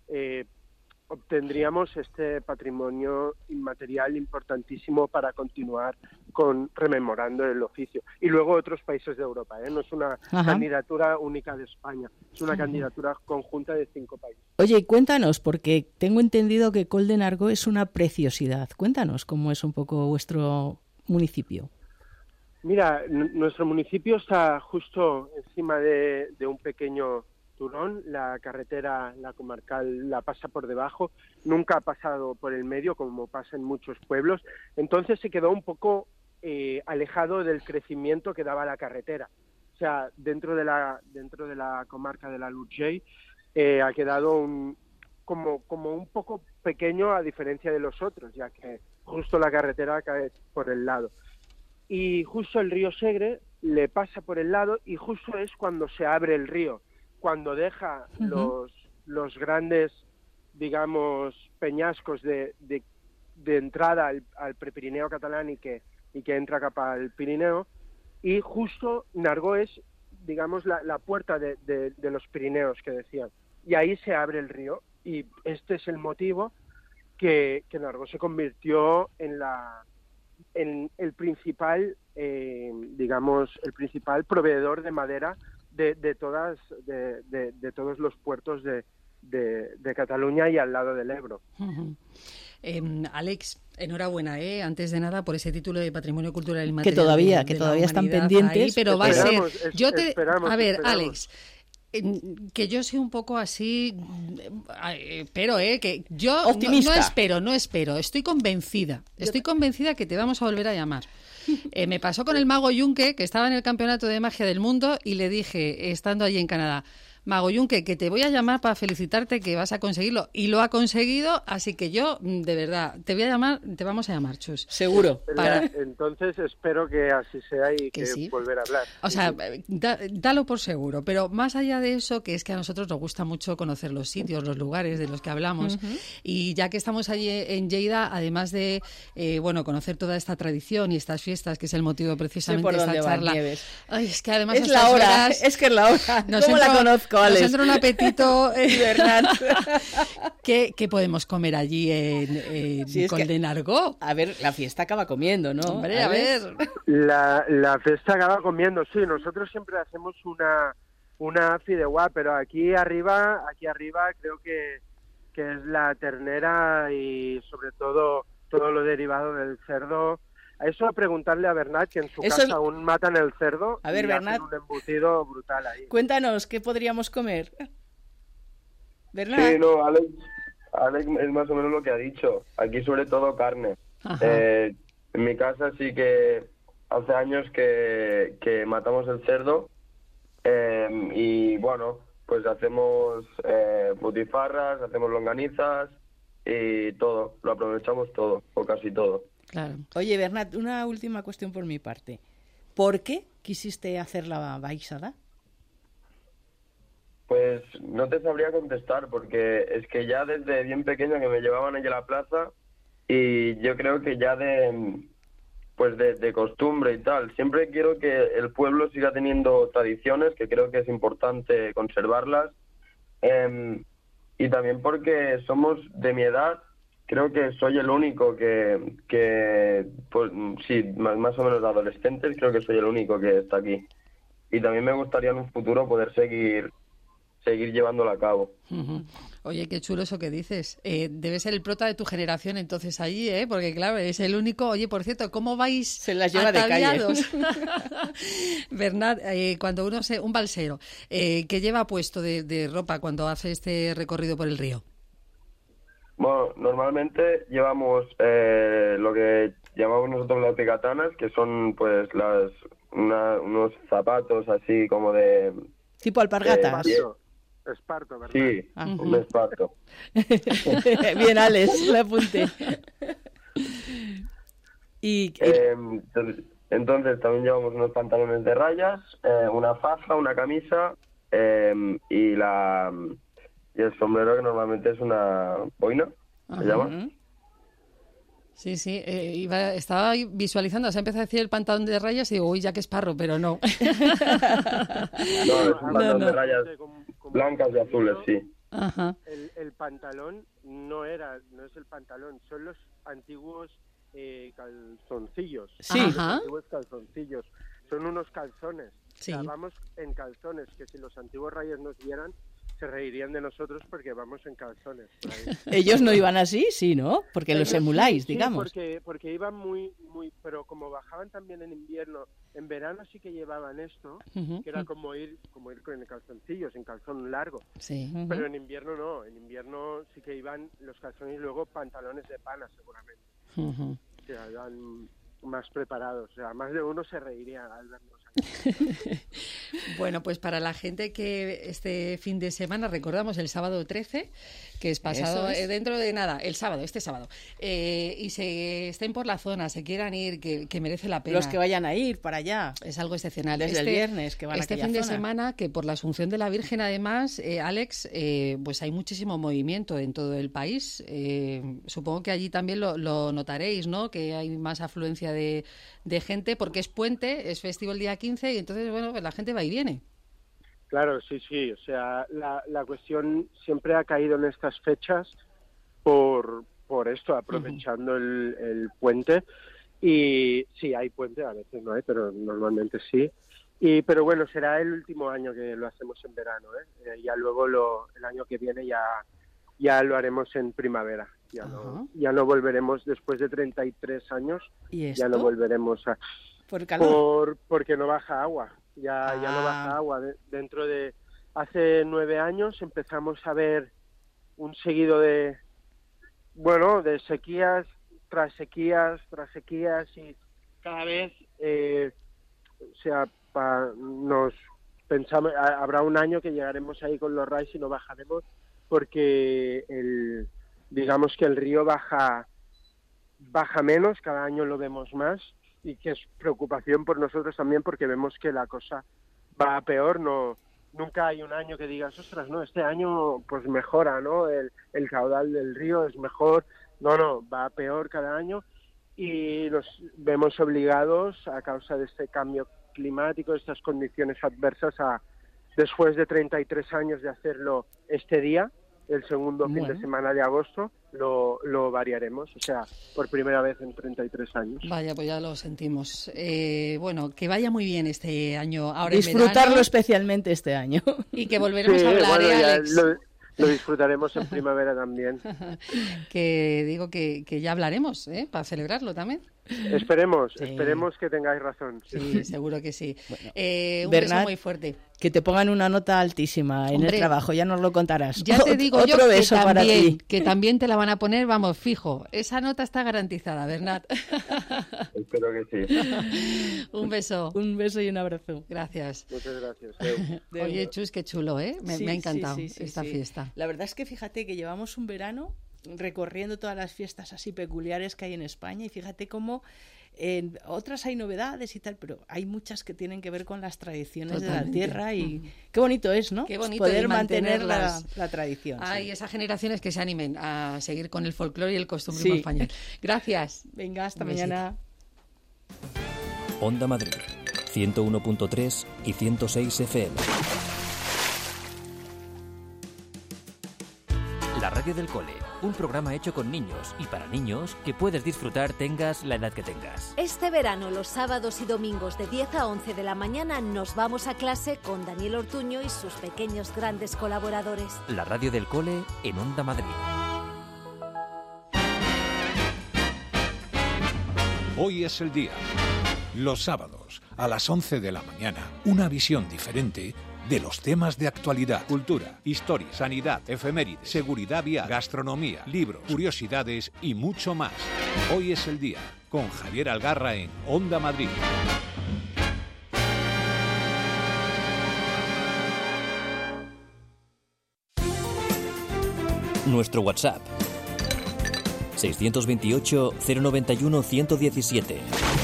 obtendríamos este patrimonio inmaterial importantísimo para continuar rememorando el oficio. Y luego otros países de Europa, no es una candidatura única de España, es una candidatura conjunta de 5 países. Oye, y cuéntanos, porque tengo entendido que Col de Nargó es una preciosidad. Cuéntanos cómo es un poco vuestro municipio. Mira, nuestro municipio está justo encima de un pequeño turón. La carretera, la comarcal, la pasa por debajo. Nunca ha pasado por el medio, como pasa en muchos pueblos. Entonces se quedó un poco alejado del crecimiento que daba la carretera. O sea, dentro de la comarca de la L'Urgell ha quedado como un poco pequeño a diferencia de los otros, ya que justo la carretera cae por el lado. Y justo el río Segre le pasa por el lado y justo es cuando se abre el río, cuando deja los grandes, digamos, peñascos de entrada al Prepirineo catalán y que entra capa al Pirineo, y justo Nargó es, digamos, la puerta de los Pirineos que decían, y ahí se abre el río, y este es el motivo que Nargó se convirtió en el principal, digamos, el principal proveedor de madera de todos los puertos de Cataluña y al lado del Ebro. Alex, enhorabuena, antes de nada, por ese título de Patrimonio Cultural Inmaterial. Que todavía están pendientes. Ahí, pero va a ser... Esperamos. Alex, que yo soy un poco así, pero que yo no espero, estoy convencida que te vamos a volver a llamar. Me pasó con el Mago Yunque, que estaba en el Campeonato de Magia del Mundo, y le dije, estando allí en Canadá, Mago Yunque, que te voy a llamar para felicitarte que vas a conseguirlo. Y lo ha conseguido, así que yo, de verdad, te voy a llamar, te vamos a llamar, Chus. Seguro. Entonces espero que así sea y que sí. Volver a hablar. O sea, dalo por seguro. Pero más allá de eso, que es que a nosotros nos gusta mucho conocer los sitios, los lugares de los que hablamos. Y ya que estamos allí en Lleida, además de conocer toda esta tradición y estas fiestas, que es el motivo precisamente de esta charla. Ay, es que además es la hora, ¿Cómo la conozco? Nos entra un apetito, ¿Qué podemos comer allí en Col de Nargó? A ver, la fiesta acaba comiendo, ¿no? Hombre, a ver. La fiesta acaba comiendo, sí. Nosotros siempre hacemos una fideuá, pero aquí arriba creo que es la ternera y sobre todo lo derivado del cerdo. A eso a preguntarle a Bernat, que en su casa aún matan el cerdo. A ver, Bernat, un embutido brutal ahí. Cuéntanos, ¿qué podríamos comer? Bernat. Sí, no, Alex es más o menos lo que ha dicho. Aquí sobre todo carne. En mi casa sí que hace años que matamos el cerdo Y bueno, pues hacemos butifarras, hacemos longanizas y todo, lo aprovechamos todo, o casi todo. Claro. Oye, Bernat, una última cuestión por mi parte. ¿Por qué quisiste hacer la baixada? Pues no te sabría contestar, porque es que ya desde bien pequeño que me llevaban allí a la plaza, y yo creo que ya de costumbre y tal, siempre quiero que el pueblo siga teniendo tradiciones, que creo que es importante conservarlas, y también porque somos de mi edad. Creo que soy el único que pues sí, más o menos de adolescentes, creo que soy el único que está aquí. Y también me gustaría en un futuro poder seguir llevándola a cabo. Uh-huh. Oye, qué chulo eso que dices. Debe ser el prota de tu generación entonces allí, ¿eh? Porque claro, es el único. Oye, por cierto, ¿cómo vais se las lleva ataviados? De calle. Bernat, cuando uno un balsero, ¿qué lleva puesto de ropa cuando hace este recorrido por el río? Bueno, normalmente llevamos lo que llamamos nosotros las pegatanas, que son pues unos zapatos así como de... Tipo alpargatas. Esparto, ¿verdad? Sí, un esparto. Bien, Alex, le apunté. Entonces también llevamos unos pantalones de rayas, una faja, una camisa y el sombrero, que normalmente es una boina, ¿se llama? Sí, sí, estaba visualizando, se empezó a decir el pantalón de rayas y digo, uy, ya que Sparrow, pero no. No, es un pantalón de rayas blancas y azules, sí. Ajá. El pantalón no es el pantalón, son los antiguos calzoncillos. Sí. Los antiguos calzoncillos. Son unos calzones. Sí. O sea, vamos en calzones, que si los antiguos rayas nos vieran, se reirían de nosotros porque vamos en calzones. Por ahí. Ellos no iban así, sí, ¿no? Porque los emuláis, sí, digamos. Porque iban muy, pero como bajaban también en invierno, en verano sí que llevaban esto, que era como ir con calzoncillos, en calzón largo. Sí. Pero en invierno no, en invierno sí que iban los calzones y luego pantalones de pana seguramente. O sea, iban más preparados, o sea, más de uno se reiría al vernos. Bueno, pues para la gente que este fin de semana, recordamos el sábado 13, que es pasado, dentro de nada, este sábado, y se estén por la zona, se quieran ir, que merece la pena. Los que vayan a ir para allá. Es algo excepcional. Desde el viernes que van a este fin de semana, que por la Asunción de la Virgen, además, Alex, pues hay muchísimo movimiento en todo el país. Supongo que allí también lo notaréis, ¿no? Que hay más afluencia de gente, porque es puente, es festivo el día 15, y entonces, bueno, pues la gente va y viene. Claro, sí, o sea, la cuestión siempre ha caído en estas fechas por esto, aprovechando el puente, y sí, hay puente, a veces no hay, pero normalmente sí, pero bueno, será el último año que lo hacemos en verano, ya luego el año que viene ya lo haremos en primavera. Ya no volveremos después de 33 años. ¿Y esto? Ya no volveremos a... ¿Por el calor? Porque no baja agua. Ya no baja agua. Dentro de... Hace 9 años empezamos a ver un seguido de sequías tras sequías, y cada vez, nos pensamos, habrá un año que llegaremos ahí con los RAIs y no bajaremos porque digamos que el río baja menos, cada año lo vemos más, y que es preocupación por nosotros también porque vemos que la cosa va a peor. Nunca hay un año que digas, ostras, no, este año pues mejora, ¿no? El caudal del río es mejor. No, va a peor cada año, y nos vemos obligados a causa de este cambio climático, de estas condiciones adversas, después de 33 años de hacerlo este día, el segundo fin de semana de agosto, lo variaremos, o sea, por primera vez en 33 años. Vaya, pues ya lo sentimos. Bueno, que vaya muy bien este año, ahora disfrutarlo en verano, especialmente este año. Y que volveremos a hablar, Alex. Lo disfrutaremos en primavera también. Que digo que ya hablaremos, para celebrarlo también. Esperemos que tengáis razón. Sí, seguro que sí. Bueno, un Bernat, beso muy fuerte. Que te pongan una nota altísima en el trabajo, ya nos lo contarás. Ya te digo Otro yo beso para ti. que también te la van a poner, vamos, fijo. Esa nota está garantizada, Bernat. Espero que sí. Un beso. Un beso y un abrazo. Gracias. Muchas gracias. Oye, Chus, qué chulo, ¿eh? Me ha encantado esta fiesta. La verdad es que fíjate que llevamos un verano recorriendo todas las fiestas así peculiares que hay en España y fíjate cómo en otras hay novedades y tal, pero hay muchas que tienen que ver con las tradiciones de la tierra y qué bonito es, ¿no? Qué bonito poder mantener la tradición. Ay, esas generaciones que se animen a seguir con el folclore y el costumbrismo español. Gracias. Venga, hasta mañana. Onda Madrid, 101.3 y 106 FM. La radio del cole, un programa hecho con niños y para niños que puedes disfrutar tengas la edad que tengas. Este verano, los sábados y domingos de 10 a 11 de la mañana nos vamos a clase con Daniel Ortuño y sus pequeños grandes colaboradores. La radio del cole en Onda Madrid. Hoy es el día. Los sábados, a las 11 de la mañana, una visión diferente de los temas de actualidad, cultura, historia, sanidad, efemérides, seguridad vial, gastronomía, libros, curiosidades y mucho más. Hoy es el día, con Javier Algarra en Onda Madrid. Nuestro WhatsApp 628 091 117.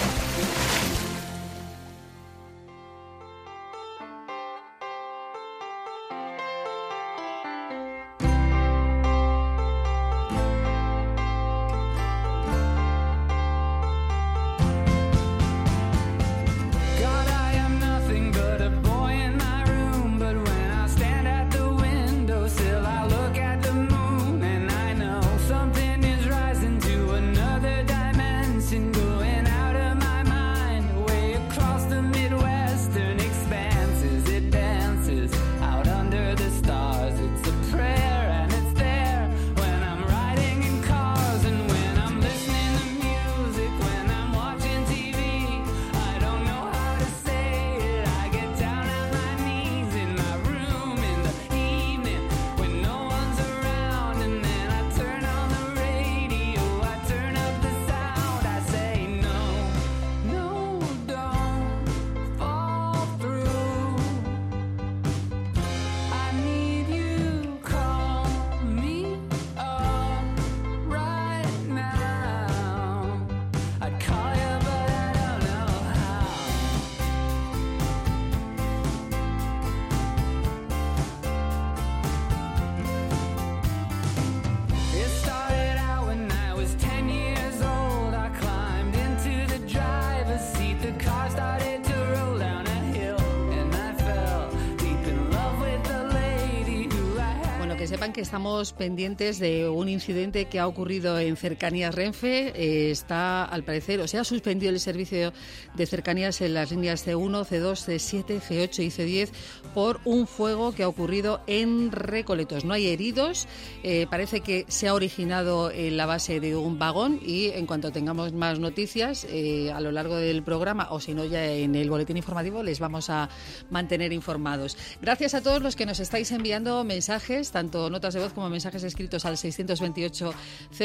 Que estamos pendientes de un incidente que ha ocurrido en Cercanías Renfe. Está, al parecer, o se ha suspendido el servicio de cercanías en las líneas C1, C2, C7, G8 y C10 por un fuego que ha ocurrido en Recoletos. No hay heridos, parece que se ha originado en la base de un vagón y en cuanto tengamos más noticias a lo largo del programa o si no ya en el boletín informativo les vamos a mantener informados. Gracias a todos los que nos estáis enviando mensajes, tanto notas de voz como mensajes escritos al 628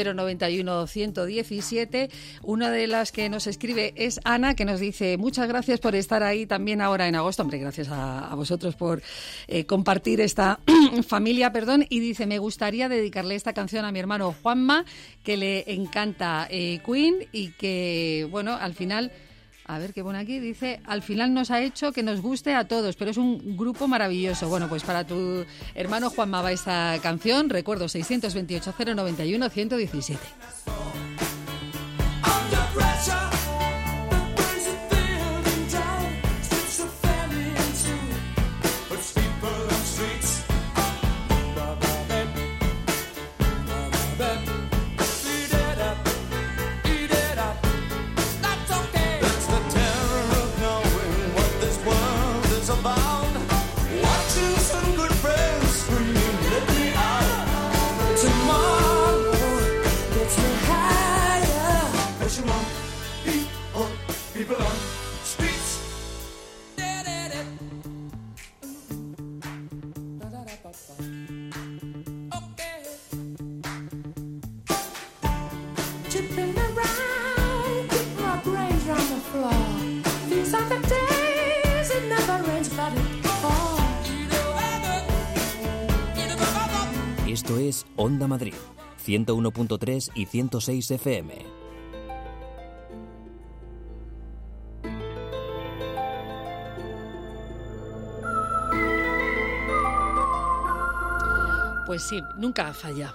091 117. Una de las que nos escribe es Ana, que nos dice: muchas gracias por estar ahí también ahora en agosto. Hombre, gracias a vosotros por compartir esta familia, y dice: me gustaría dedicarle esta canción a mi hermano Juanma, que le encanta Queen y que, bueno, al final... A ver qué pone aquí, dice, al final nos ha hecho que nos guste a todos, pero es un grupo maravilloso. Bueno, pues para tu hermano Juanma va esta canción, recuerdo 628 091 117. Tomorrow, it's Esto es Onda Madrid, 101.3 y 106 FM. Pues sí, nunca falla.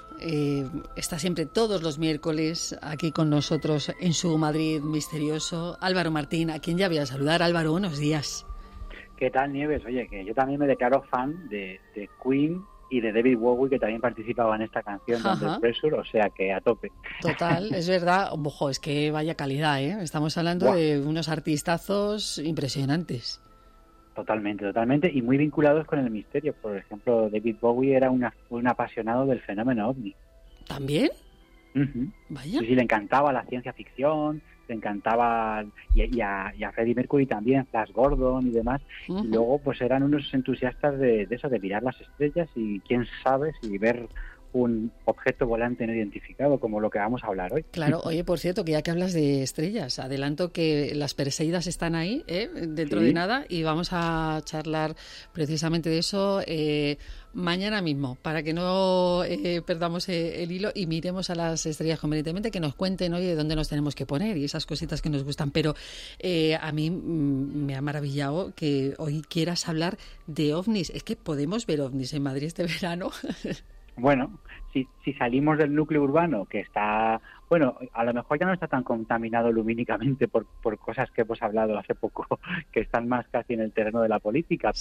Está siempre todos los miércoles aquí con nosotros en su Madrid misterioso, Álvaro Martín, a quien ya voy a saludar. Álvaro, buenos días. ¿Qué tal, Nieves? Oye, que yo también me declaro fan de Queen y de David Bowie, que también participaba en esta canción de Under Pressure, o sea que a tope. Total, es verdad. Ojo, es que vaya calidad, ¿eh? Estamos hablando de unos artistazos impresionantes. Totalmente, y muy vinculados con el misterio. Por ejemplo, David Bowie era un apasionado del fenómeno ovni. ¿También? Uh-huh. Vaya. Sí, le encantaba la ciencia ficción, le encantaba, y a Freddie Mercury también, Flash Gordon y demás. Uh-huh. Y luego pues eran unos entusiastas de eso, de mirar las estrellas y quién sabe si ver un objeto volante no identificado, como lo que vamos a hablar hoy. Claro, oye, por cierto, que ya que hablas de estrellas, adelanto que las Perseidas están ahí, dentro de nada, y vamos a charlar precisamente de eso mañana mismo, para que no perdamos el hilo y miremos a las estrellas convenientemente, que nos cuenten, oye, dónde nos tenemos que poner y esas cositas que nos gustan. Pero a mí me ha maravillado que hoy quieras hablar de ovnis. Es que podemos ver ovnis en Madrid este verano. Bueno, si salimos del núcleo urbano, que está, bueno, a lo mejor ya no está tan contaminado lumínicamente por cosas que hemos hablado hace poco, que están más casi en el terreno de la política,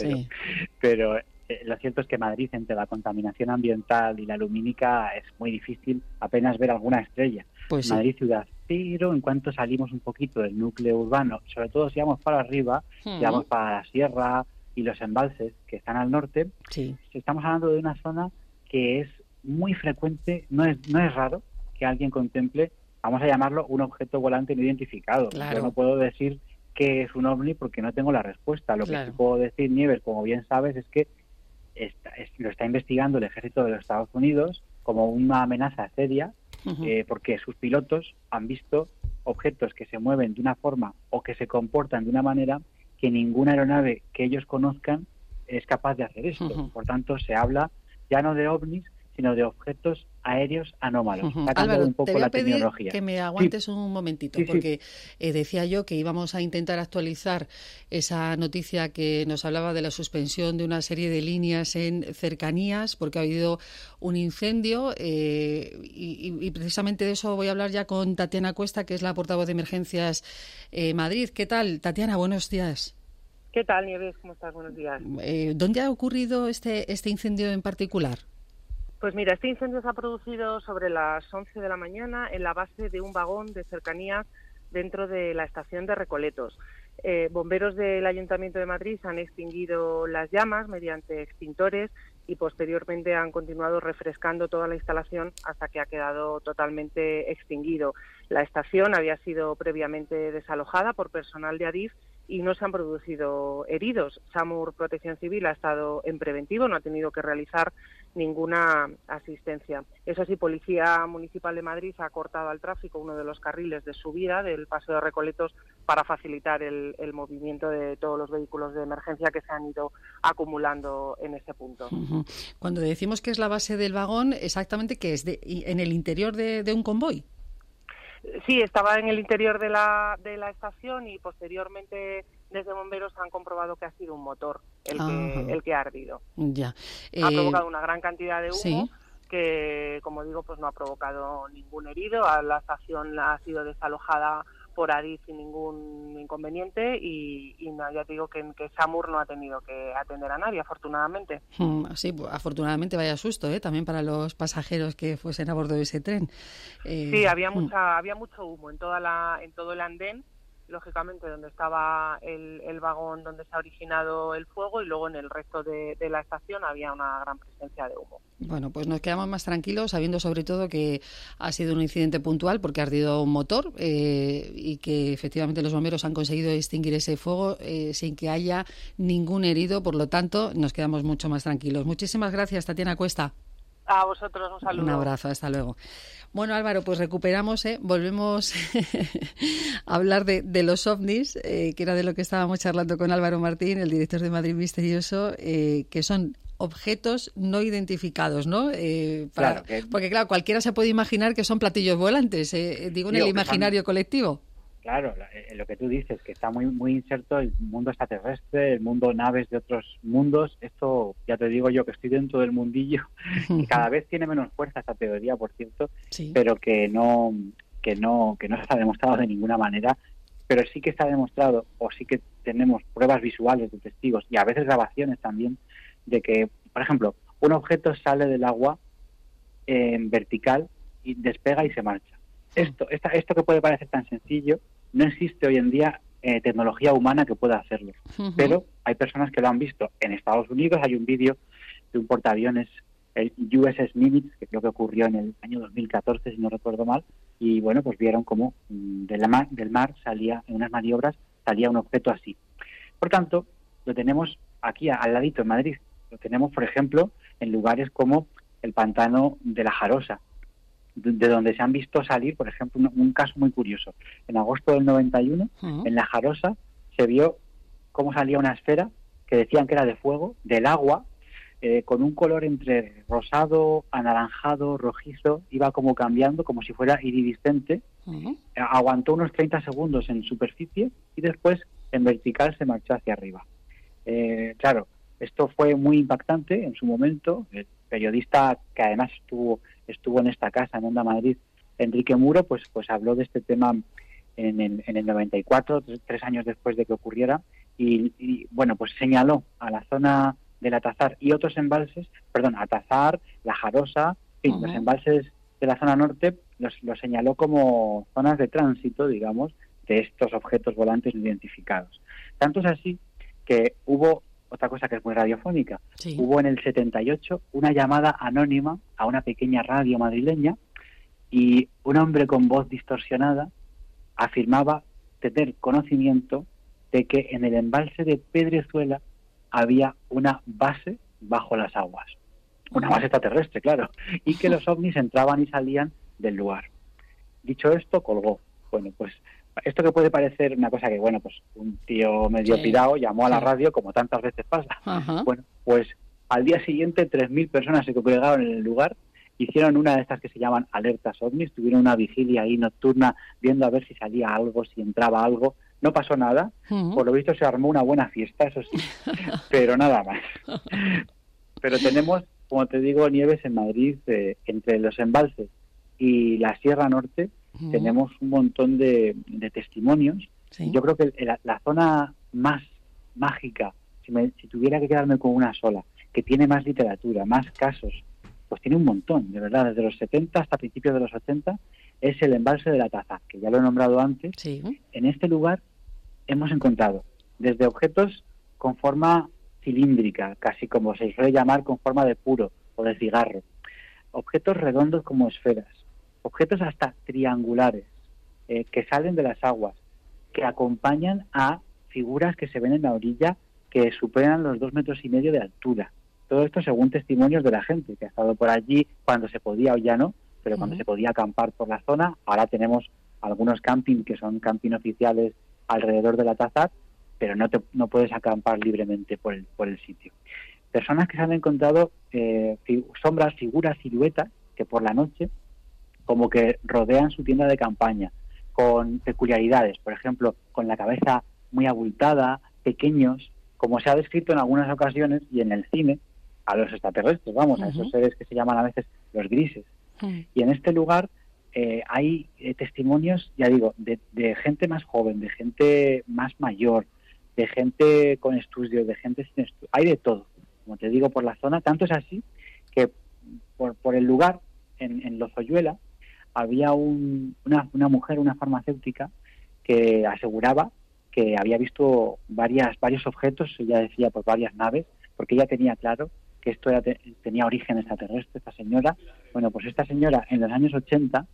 pero lo cierto es que Madrid, entre la contaminación ambiental y la lumínica, es muy difícil apenas ver alguna estrella. Pues sí. Madrid ciudad, pero en cuanto salimos un poquito del núcleo urbano, sobre todo si vamos para arriba, si vamos para la sierra y los embalses que están al norte, estamos hablando de una zona que es muy frecuente, no es raro que alguien contemple, vamos a llamarlo, un objeto volante no identificado. Claro. Yo no puedo decir qué es un ovni porque no tengo la respuesta. Lo que sí puedo decir, Nieves, como bien sabes, es que lo está investigando el ejército de los Estados Unidos como una amenaza seria, porque sus pilotos han visto objetos que se mueven de una forma o que se comportan de una manera que ninguna aeronave que ellos conozcan es capaz de hacer esto. Por tanto, se habla ya no de ovnis, sino de objetos aéreos anómalos. Álvaro, un poco te voy la a pedir tecnología. Que me aguantes un momentito, porque decía yo que íbamos a intentar actualizar esa noticia que nos hablaba de la suspensión de una serie de líneas en cercanías, porque ha habido un incendio, y precisamente de eso voy a hablar ya con Tatiana Cuesta, que es la portavoz de Emergencias Madrid. ¿Qué tal, Tatiana? Buenos días. ¿Qué tal, Nieves? ¿Cómo estás? Buenos días. ¿Dónde ha ocurrido este incendio en particular? Pues mira, este incendio se ha producido sobre las 11 de la mañana en la base de un vagón de cercanías dentro de la estación de Recoletos. Bomberos del Ayuntamiento de Madrid han extinguido las llamas mediante extintores y posteriormente han continuado refrescando toda la instalación hasta que ha quedado totalmente extinguido. La estación había sido previamente desalojada por personal de Adif y no se han producido heridos. SAMUR Protección Civil ha estado en preventivo, no ha tenido que realizar ninguna asistencia. Eso sí, Policía Municipal de Madrid ha cortado al tráfico uno de los carriles de subida del Paseo de Recoletos para facilitar el movimiento de todos los vehículos de emergencia que se han ido acumulando en ese punto. Cuando decimos que es la base del vagón, exactamente, ¿qué es? ¿En el interior de un convoy? Sí, estaba en el interior de la estación y posteriormente desde bomberos han comprobado que ha sido un motor el que ha ardido. Ya. Ha provocado una gran cantidad de humo que, como digo, pues no ha provocado ningún herido. La estación ha sido desalojada por Adif sin ningún inconveniente y no, ya te digo que SAMUR no ha tenido que atender a nadie, afortunadamente. Sí, afortunadamente, vaya susto, también para los pasajeros que fuesen a bordo de ese tren. Sí, había mucho humo en todo el andén lógicamente donde estaba el vagón donde se ha originado el fuego, y luego en el resto de la estación había una gran presencia de humo. Bueno, pues nos quedamos más tranquilos sabiendo sobre todo que ha sido un incidente puntual porque ha ardido un motor y que efectivamente los bomberos han conseguido extinguir ese fuego sin que haya ningún herido, por lo tanto nos quedamos mucho más tranquilos. Muchísimas gracias, Tatiana Cuesta. A vosotros un saludo. Un abrazo, hasta luego. Bueno, Álvaro, pues recuperamos, volvemos a hablar de los ovnis, que era de lo que estábamos charlando con Álvaro Martín, el director de Madrid Misterioso, que son objetos no identificados, ¿no? Porque, claro, cualquiera se puede imaginar que son platillos volantes, digo, en el imaginario colectivo. Claro, lo que tú dices, que está muy muy inserto el mundo extraterrestre, el mundo naves de otros mundos. Esto, ya te digo yo, que estoy dentro del mundillo, que cada vez tiene menos fuerza esta teoría, por cierto, sí, pero que no se ha demostrado de ninguna manera, pero sí que está demostrado, o sí que tenemos pruebas visuales de testigos y a veces grabaciones también, de que, por ejemplo, un objeto sale del agua en vertical y despega y se marcha. Esto que puede parecer tan sencillo, no existe hoy en día tecnología humana que pueda hacerlo. Pero hay personas que lo han visto. En Estados Unidos hay un vídeo de un portaaviones, el USS Nimitz, que creo que ocurrió en el año 2014, si no recuerdo mal, y bueno, pues vieron cómo del mar salía, en unas maniobras, salía un objeto así. Por tanto, lo tenemos aquí al ladito en Madrid. Lo tenemos, por ejemplo, en lugares como el pantano de La Jarosa, de donde se han visto salir, por ejemplo, un caso muy curioso. En agosto del 91, en La Jarosa, se vio cómo salía una esfera que decían que era de fuego, del agua, con un color entre rosado, anaranjado, rojizo, iba como cambiando, como si fuera iridiscente. Aguantó unos 30 segundos en superficie y después en vertical se marchó hacia arriba. Claro, esto fue muy impactante en su momento. El periodista que además estuvo en esta casa, en Onda Madrid, Enrique Muro, pues habló de este tema en el 94, 3 años después de que ocurriera, y bueno, pues señaló a la zona del Atazar y otros embalses, Atazar, La Jarosa, los embalses de la zona norte, los señaló como zonas de tránsito, digamos, de estos objetos volantes no identificados. Tanto es así que hubo otra cosa que es muy radiofónica. Sí. Hubo en el 78 una llamada anónima a una pequeña radio madrileña y un hombre con voz distorsionada afirmaba tener conocimiento de que en el embalse de Pedrezuela había una base bajo las aguas. Una base extraterrestre, claro. Y que los ovnis entraban y salían del lugar. Dicho esto, colgó. Bueno, pues esto que puede parecer una cosa que, bueno, pues un tío medio pirado llamó a la radio, como tantas veces pasa. Bueno, pues al día siguiente 3.000 personas se congregaron en el lugar, hicieron una de estas que se llaman alertas ovnis, tuvieron una vigilia ahí nocturna viendo a ver si salía algo, si entraba algo. No pasó nada, por lo visto se armó una buena fiesta, eso sí, pero nada más. Pero tenemos, como te digo, Nieves, en Madrid, entre los embalses y la Sierra Norte, tenemos un montón de testimonios. Sí. Yo creo que la zona más mágica, si tuviera que quedarme con una sola, que tiene más literatura, más casos, pues tiene un montón, de verdad, desde los 70 hasta principios de los 80, es el embalse de la Taza, que ya lo he nombrado antes. Sí. En este lugar hemos encontrado desde objetos con forma cilíndrica, casi como se suele llamar, con forma de puro o de cigarro, objetos redondos como esferas, objetos hasta triangulares que salen de las aguas, que acompañan a figuras que se ven en la orilla que superan los 2,5 metros de altura. Todo esto según testimonios de la gente que ha estado por allí cuando se podía o ya no, pero cuando se podía acampar por la zona. Ahora tenemos algunos camping que son camping oficiales alrededor de la Tazar, pero no puedes acampar libremente por el sitio. Personas que se han encontrado sombras, figuras, siluetas que por la noche como que rodean su tienda de campaña, con peculiaridades, por ejemplo, con la cabeza muy abultada, pequeños, como se ha descrito en algunas ocasiones y en el cine, a los extraterrestres, vamos, a esos seres que se llaman a veces los grises. Y en este lugar hay testimonios, ya digo, de gente más joven, de gente más mayor, de gente con estudios, de gente sin estudios, hay de todo, como te digo, por la zona. Tanto es así que por el lugar, en Lozoyuela, había una mujer, una farmacéutica, que aseguraba que había visto varios objetos, ella decía pues varias naves, porque ella tenía claro que esto tenía origen extraterrestre, esta señora. Bueno, pues esta señora en los años 80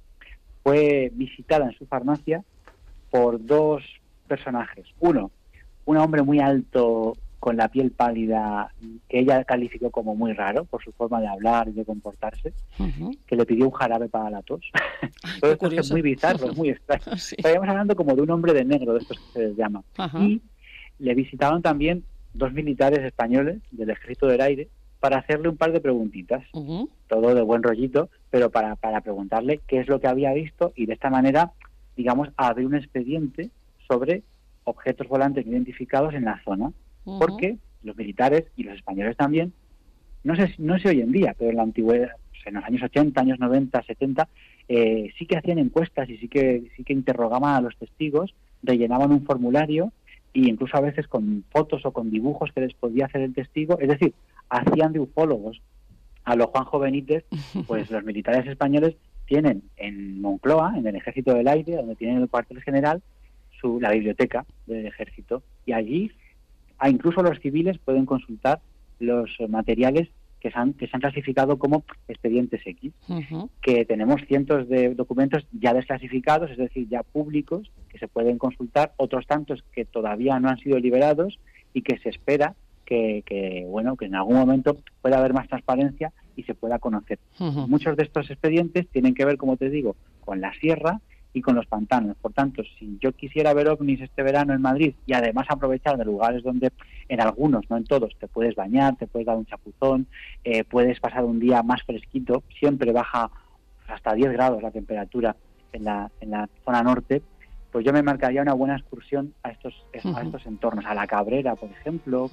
fue visitada en su farmacia por dos personajes. Uno, un hombre muy alto con la piel pálida, que ella calificó como muy raro por su forma de hablar y de comportarse, que le pidió un jarabe para la tos. Todo esto es muy bizarro, es muy extraño. Sí. Estaríamos hablando como de un hombre de negro, de estos que se les llama. Y le visitaron también dos militares españoles del Ejército del Aire para hacerle un par de preguntitas, todo de buen rollito, pero para preguntarle qué es lo que había visto y de esta manera, digamos, abrir un expediente sobre objetos volantes no identificados en la zona. Porque los militares y los españoles también, no sé hoy en día, pero en la antigüedad, en los años 80, años 90, 70, sí que hacían encuestas y sí que interrogaban a los testigos, rellenaban un formulario e incluso a veces con fotos o con dibujos que les podía hacer el testigo, es decir, hacían de ufólogos. A los Juanjo Benítez, pues los militares españoles tienen en Moncloa, en el Ejército del Aire, donde tienen el cuartel general, la biblioteca del Ejército, y allí incluso los civiles pueden consultar los materiales que se han clasificado como expedientes X, que tenemos cientos de documentos ya desclasificados, es decir, ya públicos, que se pueden consultar, otros tantos que todavía no han sido liberados y que se espera que en algún momento pueda haber más transparencia y se pueda conocer. Muchos de estos expedientes tienen que ver, como te digo, con la sierra y con los pantanos. Por tanto, si yo quisiera ver ovnis este verano en Madrid y además aprovechar de lugares donde en algunos, no en todos, te puedes bañar, te puedes dar un chapuzón, puedes pasar un día más fresquito, siempre baja hasta 10 grados la temperatura en la zona norte, pues yo me marcaría una buena excursión a estos entornos, a la Cabrera, por ejemplo,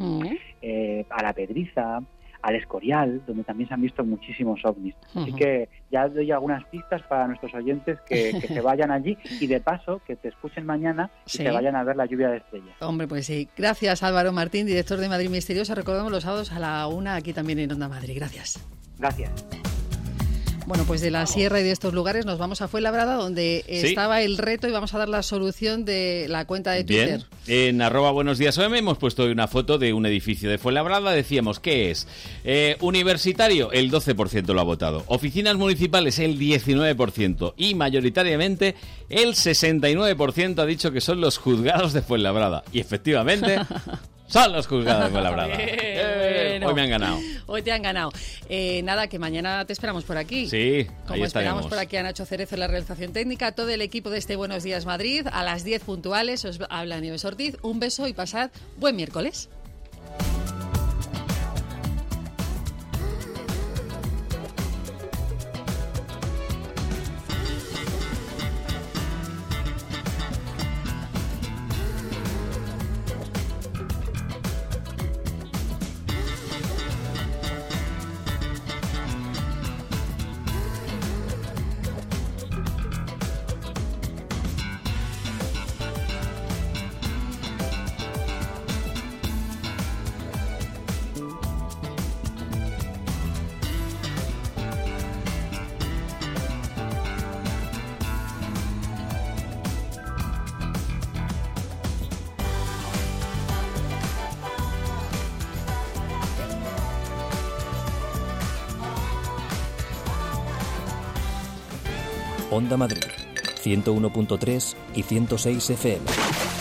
a la Pedriza, al Escorial, donde también se han visto muchísimos ovnis. Así que ya doy algunas pistas para nuestros oyentes que se vayan allí y de paso que te escuchen mañana y se vayan a ver la lluvia de estrellas. Hombre, pues sí. Gracias, Álvaro Martín, director de Madrid Misteriosa. Recordamos los sábados a la 1 aquí también en Onda Madrid. Gracias. Gracias. Bueno, pues de la sierra y de estos lugares nos vamos a Fuenlabrada, donde estaba el reto y vamos a dar la solución de la cuenta de Twitter. Bien, en @buenosdiasOM hemos puesto hoy una foto de un edificio de Fuenlabrada. Decíamos, ¿qué es? Universitario, el 12% lo ha votado. Oficinas municipales, el 19%. Y mayoritariamente, el 69% ha dicho que son los juzgados de Fuenlabrada. Y efectivamente... Son los juzgados de Fuenlabrada. Bueno, hoy me han ganado. Hoy te han ganado. Nada, que mañana te esperamos por aquí. Sí, como esperamos por aquí a Nacho Cerezo en la realización técnica, todo el equipo de este Buenos Días Madrid, a las 10 puntuales, os habla Nieves Ortiz. Un beso y pasad buen miércoles. Onda Madrid, 101.3 y 106 FM.